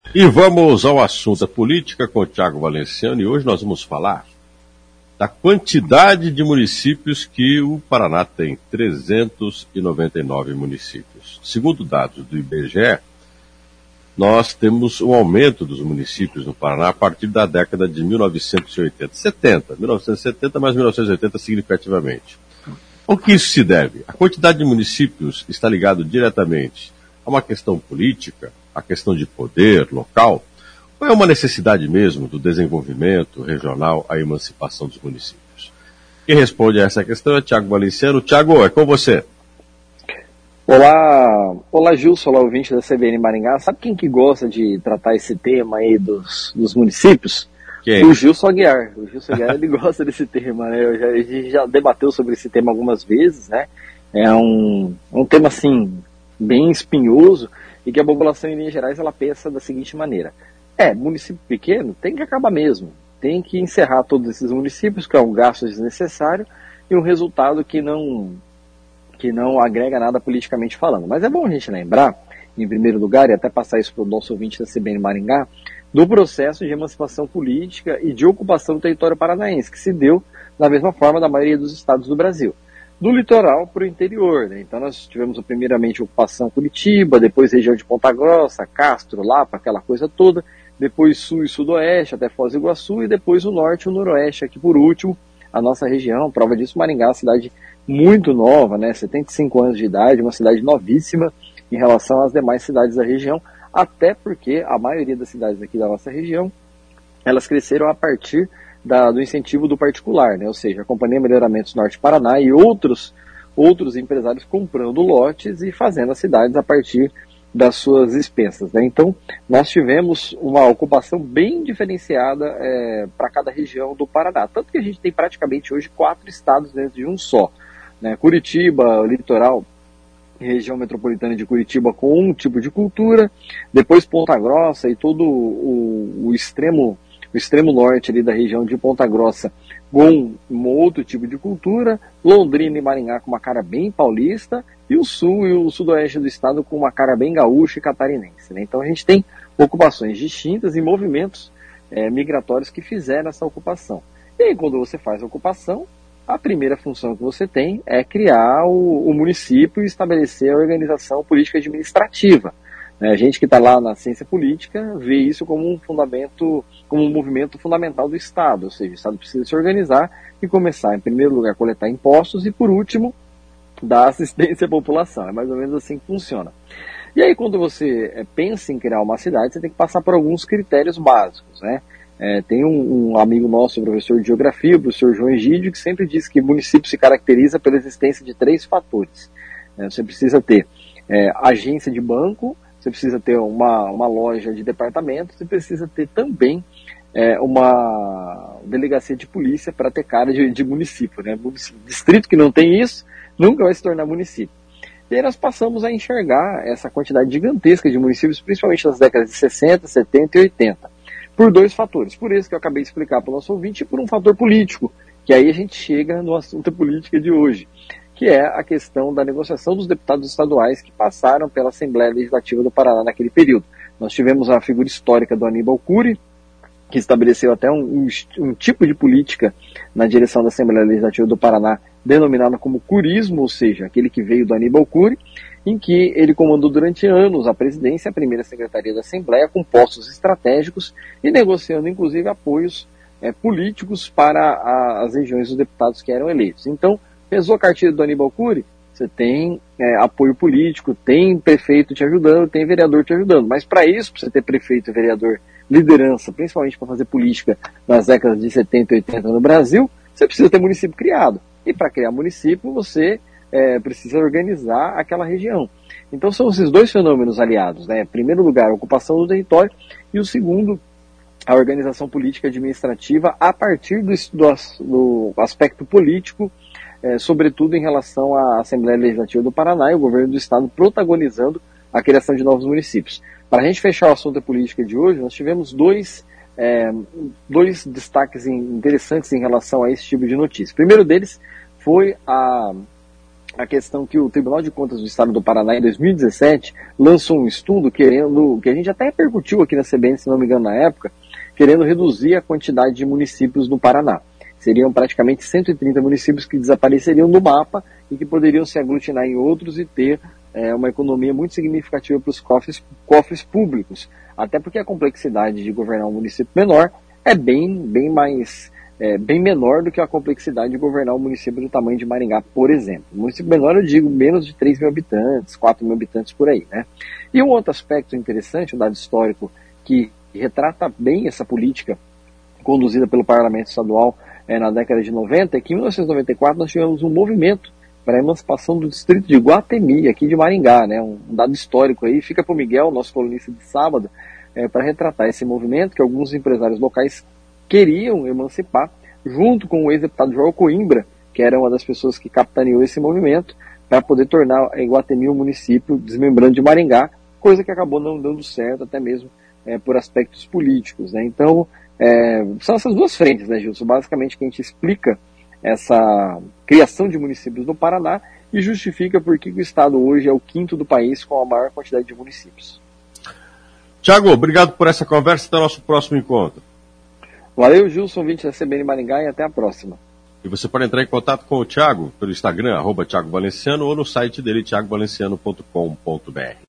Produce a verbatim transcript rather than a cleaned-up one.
E vamos ao assunto da política com o Tiago Valenciano, e hoje nós vamos falar da quantidade de municípios que o Paraná tem, trezentos e noventa e nove municípios. Segundo dados do I B G E, nós temos um aumento dos municípios no Paraná a partir da década de mil novecentos e oitenta, setenta, mil novecentos e setenta mais mil novecentos e oitenta significativamente. Ao que isso se deve? A quantidade de municípios está ligado diretamente a uma questão política, a questão de poder local, ou é uma necessidade mesmo do desenvolvimento regional, a emancipação dos municípios? Quem responde a essa questão é Tiago Valenciano. Tiago, é com você. Olá, olá Gilson, olá ouvinte da C B N Maringá. Sabe quem que gosta de tratar esse tema aí dos, dos municípios? Quem? O Gilson Aguiar. O Gilson Aguiar, ele gosta desse tema, né? Eu já, a gente já debateu sobre esse tema algumas vezes, né? É um, um tema, assim, bem espinhoso, e que a população, em linhas gerais, ela pensa da seguinte maneira: é, município pequeno tem que acabar mesmo, tem que encerrar todos esses municípios, que é um gasto desnecessário e um resultado que não, que não agrega nada politicamente falando. Mas é bom a gente lembrar, em primeiro lugar, e até passar isso para o nosso ouvinte da C B N Maringá, do processo de emancipação política e de ocupação do território paranaense, que se deu da mesma forma da maioria dos estados do Brasil. Do litoral para o interior, né? Então nós tivemos primeiramente a ocupação Curitiba, depois região de Ponta Grossa, Castro, Lapa, aquela coisa toda, depois sul e sudoeste, até Foz do Iguaçu, e depois o norte e o noroeste, aqui por último, a nossa região. Prova disso, Maringá, uma cidade muito nova, né? setenta e cinco anos de idade, uma cidade novíssima em relação às demais cidades da região, até porque a maioria das cidades aqui da nossa região, elas cresceram a partir Da, do incentivo do particular, né? Ou seja, a Companhia Melhoramentos Norte Paraná e outros, outros empresários comprando lotes e fazendo as cidades a partir das suas expensas, né? Então, nós tivemos uma ocupação bem diferenciada é, para cada região do Paraná, tanto que a gente tem praticamente hoje quatro estados dentro de um só, né? Curitiba, litoral, região metropolitana de Curitiba com um tipo de cultura, depois Ponta Grossa e todo o, o extremo o extremo norte ali da região de Ponta Grossa com um outro tipo de cultura, Londrina e Maringá com uma cara bem paulista, e o sul e o sudoeste do estado com uma cara bem gaúcha e catarinense, né? Então a gente tem ocupações distintas e movimentos é, migratórios que fizeram essa ocupação. E aí, quando você faz a ocupação, a primeira função que você tem é criar o, o município e estabelecer a organização política administrativa. A gente que está lá na ciência política vê isso como um fundamento, como um movimento fundamental do Estado, ou seja, o Estado precisa se organizar e começar, em primeiro lugar, a coletar impostos e, por último, dar assistência à população. É mais ou menos assim que funciona. E aí, quando você é, pensa em criar uma cidade, você tem que passar por alguns critérios básicos, né? É, tem um, um amigo nosso, professor de geografia, o professor João Egídio, que sempre diz que o município se caracteriza pela existência de três fatores. É, você precisa ter é, agência de banco, você precisa ter uma, uma loja de departamento, você precisa ter também é, uma delegacia de polícia para ter cara de, de município, né? Distrito que não tem isso, nunca vai se tornar município. E aí nós passamos a enxergar essa quantidade gigantesca de municípios, principalmente nas décadas de sessenta, setenta e oitenta, por dois fatores. Por isso que eu acabei de explicar para o nosso ouvinte, e por um fator político, que aí a gente chega no assunto política de hoje, que é a questão da negociação dos deputados estaduais que passaram pela Assembleia Legislativa do Paraná naquele período. Nós tivemos a figura histórica do Aníbal Cury, que estabeleceu até um, um, um tipo de política na direção da Assembleia Legislativa do Paraná, denominada como curismo, ou seja, aquele que veio do Aníbal Cury, em que ele comandou durante anos a presidência, a primeira secretaria da Assembleia, com postos estratégicos e negociando, inclusive, apoios é, políticos para a, as regiões dos deputados que eram eleitos. Então, pesou a cartilha do Aníbal Cury, você tem é, apoio político, tem prefeito te ajudando, tem vereador te ajudando. Mas para isso, para você ter prefeito e vereador, liderança, principalmente para fazer política nas décadas de setenta e oitenta no Brasil, você precisa ter município criado. E para criar município, você é, precisa organizar aquela região. Então são esses dois fenômenos aliados, né? Em primeiro lugar, a ocupação do território, e o segundo, a organização política administrativa a partir do, do, do aspecto político, É, sobretudo em relação à Assembleia Legislativa do Paraná e o governo do Estado protagonizando a criação de novos municípios. Para a gente fechar o assunto da política de hoje, nós tivemos dois, é, dois destaques interessantes em relação a esse tipo de notícia. O primeiro deles foi a, a questão que o Tribunal de Contas do Estado do Paraná, em dois mil e dezessete, lançou um estudo querendo, que a gente até repercutiu aqui na C B N, se não me engano, na época, querendo reduzir a quantidade de municípios no Paraná. Seriam praticamente cento e trinta municípios que desapareceriam do mapa e que poderiam se aglutinar em outros e ter é, uma economia muito significativa para os cofres, cofres públicos. Até porque a complexidade de governar um município menor é bem, bem mais... É, bem menor do que a complexidade de governar um município do tamanho de Maringá, por exemplo. Um município menor, eu digo, menos de três mil habitantes, quatro mil habitantes por aí, né? E um outro aspecto interessante, um dado histórico, que retrata bem essa política conduzida pelo Parlamento Estadual é, na década de noventa, é que em mil novecentos e noventa e quatro nós tivemos um movimento para a emancipação do distrito de Guatemi, aqui de Maringá, né? Um, um dado histórico aí, fica para o Miguel, nosso colunista de sábado, é, para retratar esse movimento que alguns empresários locais queriam emancipar, junto com o ex-deputado João Coimbra, que era uma das pessoas que capitaneou esse movimento, para poder tornar Iguatemi um município desmembrando de Maringá, coisa que acabou não dando certo, até mesmo é, por aspectos políticos, né? Então, é, são essas duas frentes, né, Gilson? Basicamente, que a gente explica essa criação de municípios no Paraná e justifica por que o Estado hoje é o quinto do país com a maior quantidade de municípios. Tiago, obrigado por essa conversa, até o nosso próximo encontro. Valeu, Gilson, ouvinte da C B N Maringá, e até a próxima. E você pode entrar em contato com o Tiago pelo Instagram, arroba Tiago Valenciano, ou no site dele, tiago valenciano ponto com ponto br.